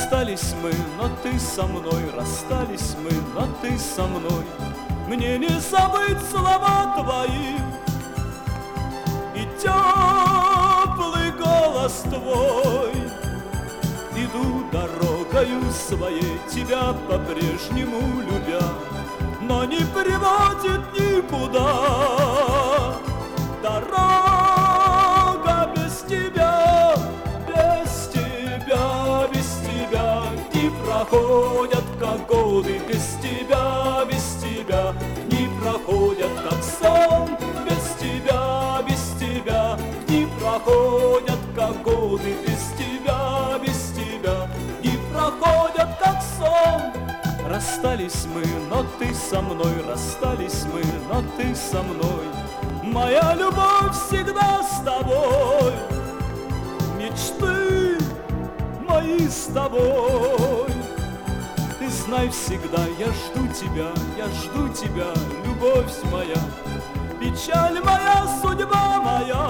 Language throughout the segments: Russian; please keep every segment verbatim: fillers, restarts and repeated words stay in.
Расстались мы, но ты со мной, расстались мы, но ты со мной. Мне не забыть слова твои и теплый голос твой. Иду дорогою своей, тебя по-прежнему любя, но не приводит никуда дорога без тебя, без тебя, без тебя. Не проходят как годы без тебя, без тебя. Не проходят как сон без тебя, без тебя. Не проходят как годы без тебя, без тебя. Не проходят как сон. Расстались мы, но ты со мной, расстались мы, но ты со мной. Моя любовь всегда с тобой, мечты мои с тобой. Ты знай всегда, я жду тебя, я жду тебя, любовь моя. Печаль моя, судьба моя,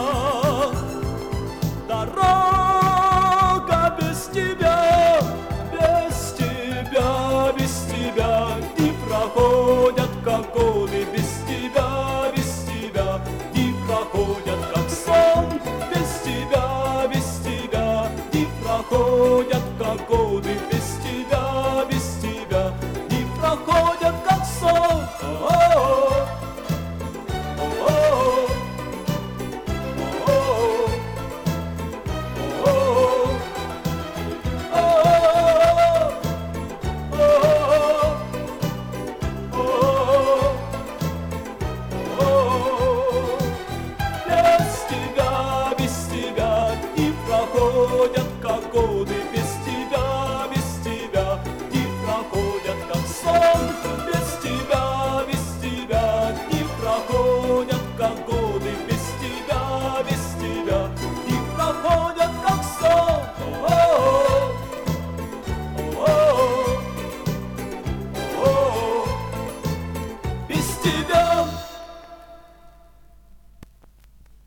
дорога без тебя, без тебя, без тебя. Не проходят как годы без тебя, без тебя. Не проходят как сон без тебя, без тебя. Не проходят как годы без тебя, без тебя. Не проходят как сон.